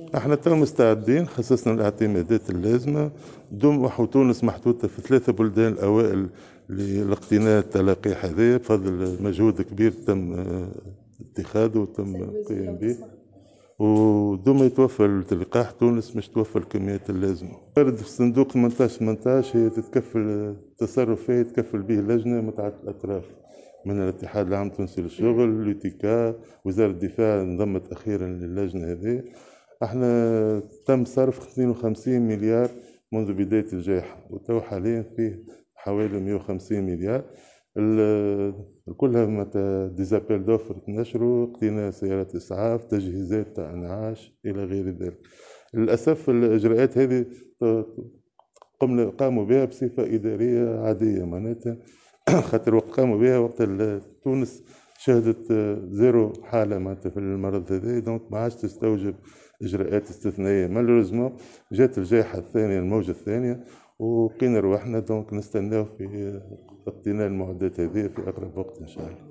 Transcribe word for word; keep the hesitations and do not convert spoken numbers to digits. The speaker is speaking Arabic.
احنا تو مستعدين، خصصنا الاعتمادات اللازمة. دم وتونس محطوطة في ثلاثة بلدان الأوائل لاقتناء التلقيح هذايا بفضل مجهود كبير تم آه، اتخاذه وتم القيام به. ودوما يتوفر التلقاح، تونس مش توفر الكميات اللازمة. وارد في صندوق ثمانية عشر ثمانية عشر هي تتكفل التصرف فيه، يتكفل به لجنة متعددة الأطراف من الاتحاد العام التونسي للشغل، لوتيكا، وزارة الدفاع انضمت أخيرا للجنة هذه. احنا تم صرف اثنين وخمسين مليار منذ بداية الجائحة، وتو حاليا فيه حوالي مئة وخمسين مليار. ال- كلها متى ديزابيل دوفر تنشروا، اقتناء سيارات اسعاف، تجهيزات تاع انعاش الى غير ذلك. للاسف الاجراءات هذه ت- قمنا قاموا بها بصفه اداريه عاديه معناتها. خاطر وقت قاموا بها وقت ال- تونس شهدت زيرو حاله معناتها في المرض هذا، دونك ما عادش تستوجب اجراءات استثنائيه. مالوريزمون جات الجائحه الثانيه، الموجه الثانيه، وقينا رواحنا، دونك نستناو في اقتناء المعدات هذه في اقرب وقت ان شاء الله.